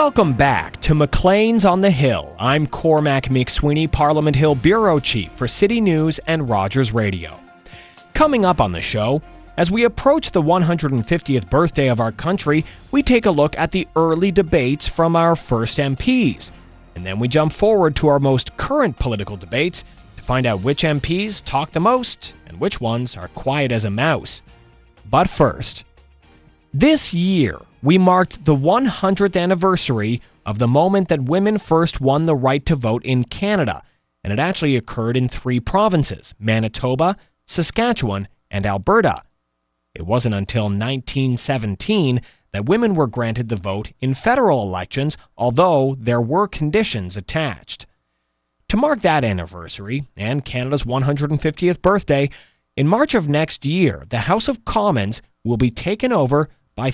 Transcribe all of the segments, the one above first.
Welcome back to Maclean's on the Hill. I'm Cormac McSweeney, Parliament Hill Bureau Chief for City News and Rogers Radio. Coming up on the show, as we approach the 150th birthday of our country, we take a look at the early debates from our first MPs. And then we jump forward to our most current political debates to find out which MPs talk the most and which ones are quiet as a mouse. But first, this year, we marked the 100th anniversary of the moment that women first won the right to vote in Canada, and it actually occurred in 3 provinces, Manitoba, Saskatchewan, and Alberta. It wasn't until 1917 that women were granted the vote in federal elections, although there were conditions attached. To mark that anniversary, and Canada's 150th birthday, in March of next year, the House of Commons will be taken over by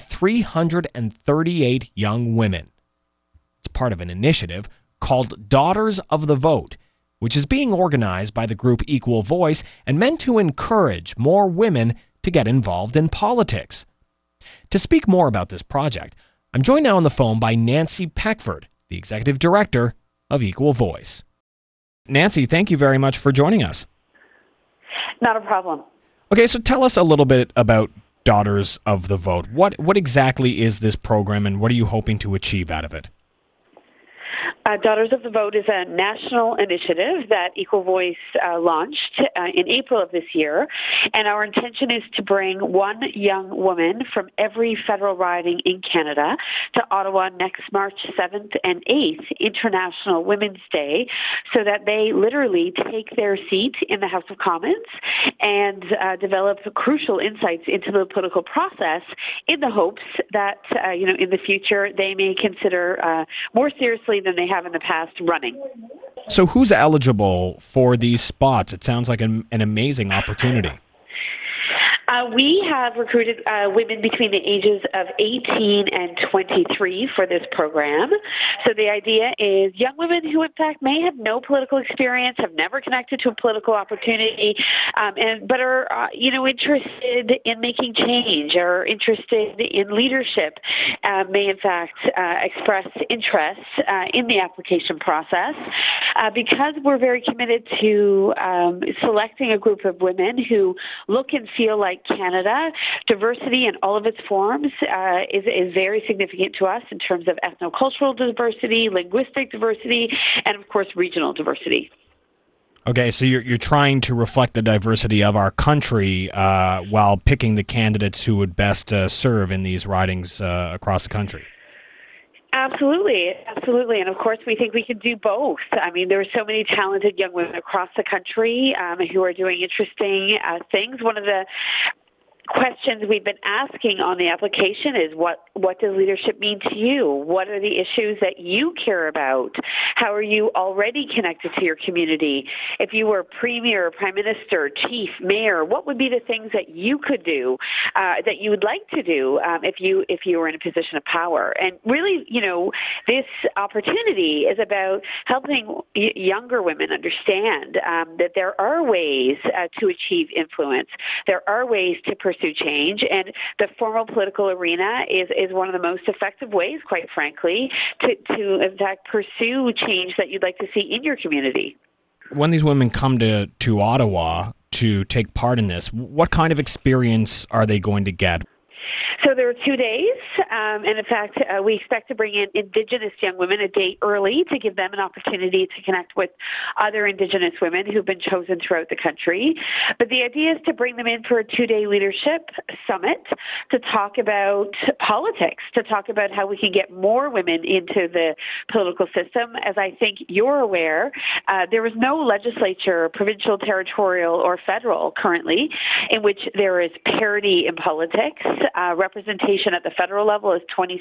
338 young women. It's part of an initiative called Daughters of the Vote, which is being organized by the group Equal Voice and meant to encourage more women to get involved in politics. To speak more about this project, I'm joined now on the phone by Nancy Peckford, the Executive Director of Equal Voice. Nancy, thank you very much for joining us. Not a problem. Okay, so tell us a little bit about Daughters of the Vote. What exactly is this program, and what are you hoping to achieve out of it? Daughters of the Vote is a national initiative that Equal Voice launched in April of this year, and our intention is to bring one young woman from every federal riding in Canada to Ottawa next March 7th and 8th, International Women's Day, so that they literally take their seat in the House of Commons and develop crucial insights into the political process in the hopes that, in the future they may consider more seriously than they have in the past running. So who's eligible for these spots? It sounds like an amazing opportunity. We have recruited women between the ages of 18 and 23 for this program. So the idea is young women who, in fact, may have no political experience, have never connected to a political opportunity, but are, interested in making change or interested in leadership, may, in fact, express interest in the application process. Because we're very committed to selecting a group of women who look and feel like Canada, diversity in all of its forms is very significant to us in terms of ethnocultural diversity, linguistic diversity, and of course regional diversity. Okay, so you're trying to reflect the diversity of our country while picking the candidates who would best serve in these ridings across the country. Absolutely. And of course, we think we can do both. I mean, there are so many talented young women across the country who are doing interesting things. One of the questions we've been asking on the application is what does leadership mean to you? What are the issues that you care about? How are you already connected to your community? If you were premier, prime minister, chief, mayor, what would be the things that you could do, that you would like to do if you were in a position of power? And really, this opportunity is about helping younger women understand that there are ways to achieve influence. There are ways to pursue change, and the formal political arena is one of the most effective ways, quite frankly, to in fact pursue change that you'd like to see in your community. When these women come to Ottawa to take part in this, what kind of experience are they going to get? So there are 2 days, and in fact, we expect to bring in Indigenous young women a day early to give them an opportunity to connect with other Indigenous women who've been chosen throughout the country. But the idea is to bring them in for a 2-day leadership summit to talk about politics, to talk about how we can get more women into the political system. As I think you're aware, there is no legislature, provincial, territorial, or federal currently in which there is parity in politics. Representation at the federal level is 26%.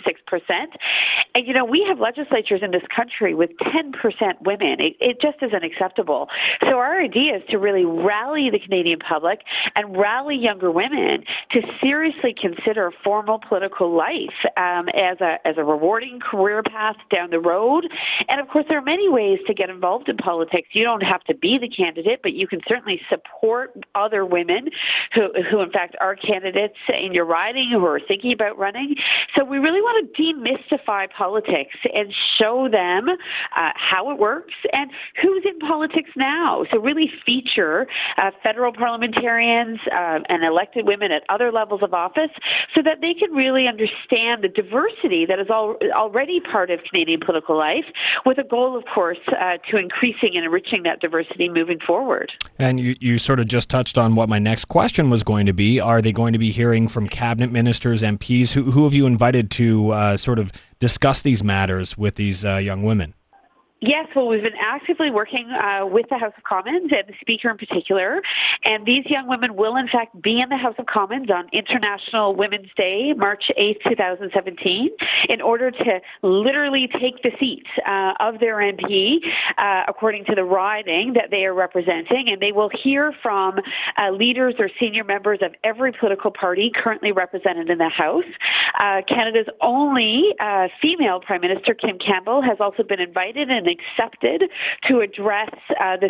And, we have legislatures in this country with 10% women. It just isn't acceptable. So our idea is to really rally the Canadian public and rally younger women to seriously consider formal political life as a rewarding career path down the road. And, of course, there are many ways to get involved in politics. You don't have to be the candidate, but you can certainly support other women who in fact, are candidates in your riding who are thinking about running. So we really want to demystify politics and show them how it works and who's in politics now. So really feature federal parliamentarians and elected women at other levels of office so that they can really understand the diversity that is already part of Canadian political life, with a goal, of course, to increasing and enriching that diversity moving forward. And you sort of just touched on what my next question was going to be. Are they going to be hearing from cabinet ministers, MPs? Who have you invited to sort of discuss these matters with these young women? Yes, well, we've been actively working with the House of Commons and the Speaker in particular, and these young women will, in fact, be in the House of Commons on International Women's Day, March 8th, 2017, in order to literally take the seat of their MP, according to the riding that they are representing, and they will hear from leaders or senior members of every political party currently represented in the House. Canada's only female Prime Minister, Kim Campbell, has also been invited and accepted to address the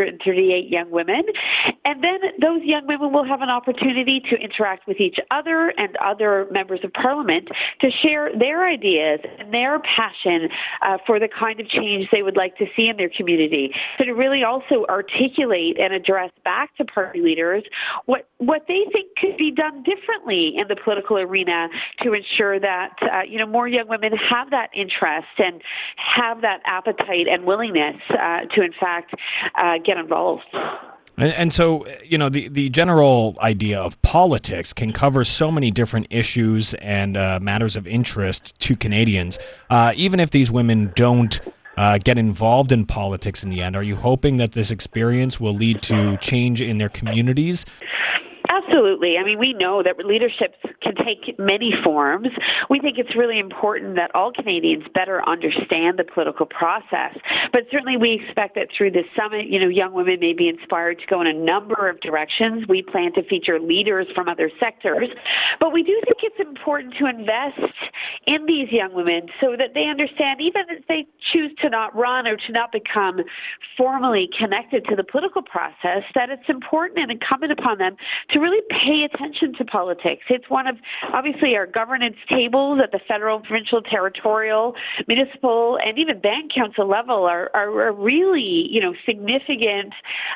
338 young women. And then those young women will have an opportunity to interact with each other and other members of Parliament to share their ideas and their passion for the kind of change they would like to see in their community. So to really also articulate and address back to party leaders what they think could be done differently in the political arena to ensure that more young women have that interest and have that appetite and willingness to, in fact, get involved. And so, the general idea of politics can cover so many different issues and matters of interest to Canadians. Even if these women don't get involved in politics in the end, are you hoping that this experience will lead to change in their communities? Absolutely. I mean, we know that leadership can take many forms. We think it's really important that all Canadians better understand the political process. But certainly we expect that through this summit, young women may be inspired to go in a number of directions. We plan to feature leaders from other sectors. But we do think it's important to invest in these young women so that they understand, even if they choose to not run or to not become formally connected to the political process, that it's important and incumbent upon them to really pay attention to politics. It's one of, obviously, our governance tables at the federal, provincial, territorial, municipal, and even band council level are really, significant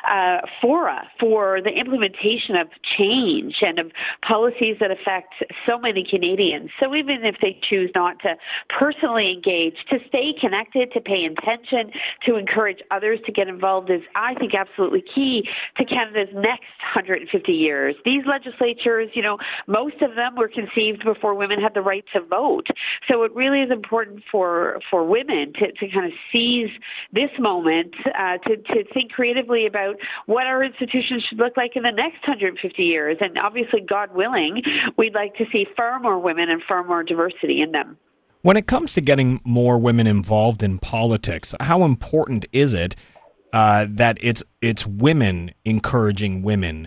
fora for the implementation of change and of policies that affect so many Canadians. So even if they choose not to personally engage, to stay connected, to pay attention, to encourage others to get involved is, I think, absolutely key to Canada's next 150 years. These legislatures, most of them were conceived before women had the right to vote. So it really is important for women to kind of seize this moment, to think creatively about what our institutions should look like in the next 150 years. And obviously, God willing, we'd like to see far more women and far more diversity in them. When it comes to getting more women involved in politics, how important is it that it's women encouraging women?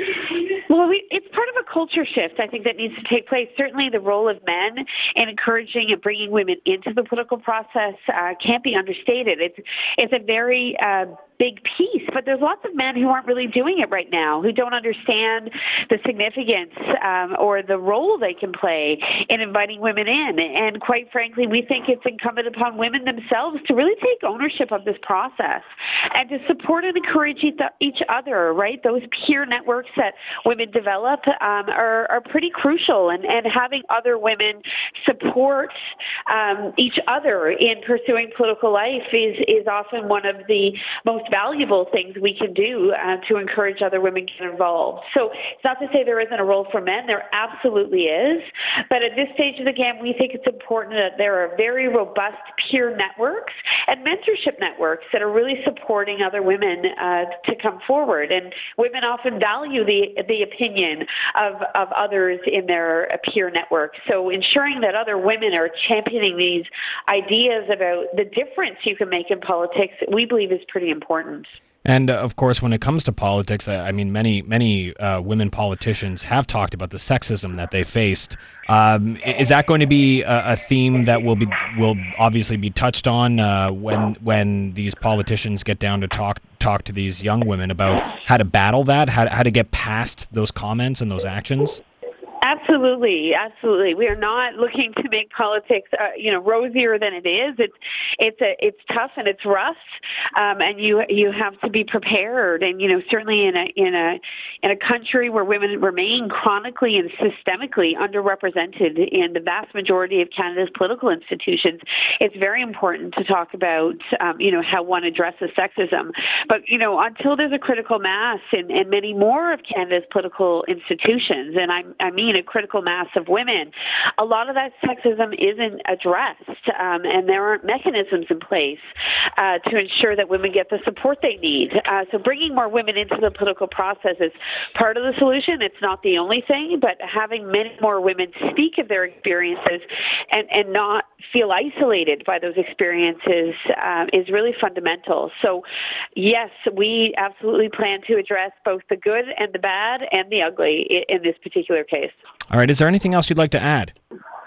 Well, it's part of a culture shift, I think, that needs to take place. Certainly the role of men in encouraging and bringing women into the political process can't be understated. It's a very big piece, but there's lots of men who aren't really doing it right now, who don't understand the significance or the role they can play in inviting women in. And quite frankly, we think it's incumbent upon women themselves to really take ownership of this process and to support and encourage each other, right? Those peer networks that women develop are pretty crucial, and having other women support each other in pursuing political life is often one of the most valuable things we can do to encourage other women to get involved. So it's not to say there isn't a role for men. There absolutely is. But at this stage of the game, we think it's important that there are very robust peer networks and mentorship networks that are really supporting other women to come forward. And women often value the opinion of others in their peer network. So ensuring that other women are championing these ideas about the difference you can make in politics, we believe is pretty important. And of course, when it comes to politics, I mean, many women politicians have talked about the sexism that they faced. Is that going to be a theme that will obviously be touched on when these politicians get down to talk to these young women about how to battle that, how to get past those comments and those actions? Absolutely, absolutely. We are not looking to make politics, rosier than it is. It's tough and it's rough, and you have to be prepared. And certainly in a country where women remain chronically and systemically underrepresented in the vast majority of Canada's political institutions, it's very important to talk about how one addresses sexism. But until there's a critical mass in many more of Canada's political institutions, and I mean a critical mass of women, a lot of that sexism isn't addressed, and there aren't mechanisms in place to ensure that women get the support they need. So bringing more women into the political process is part of the solution. It's not the only thing, but having many more women speak of their experiences and not feel isolated by those experiences is really fundamental. So yes, we absolutely plan to address both the good and the bad and the ugly in this particular case. All right. Is there anything else you'd like to add?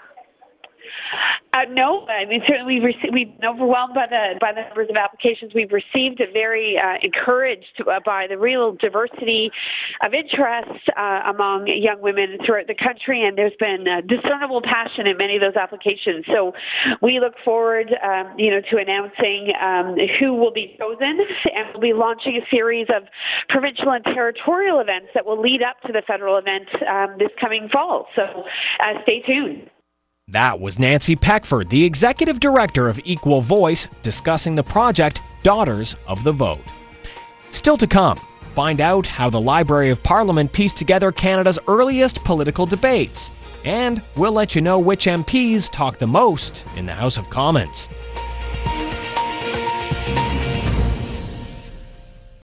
No, I mean certainly we've been overwhelmed by the numbers of applications we've received. Very encouraged by the real diversity of interest among young women throughout the country, and there's been discernible passion in many of those applications. So we look forward, to announcing who will be chosen, and we'll be launching a series of provincial and territorial events that will lead up to the federal event this coming fall. So stay tuned. That was Nancy Peckford, the Executive Director of Equal Voice, discussing the project Daughters of the Vote. Still to come, find out how the Library of Parliament pieced together Canada's earliest political debates. And we'll let you know which MPs talk the most in the House of Commons.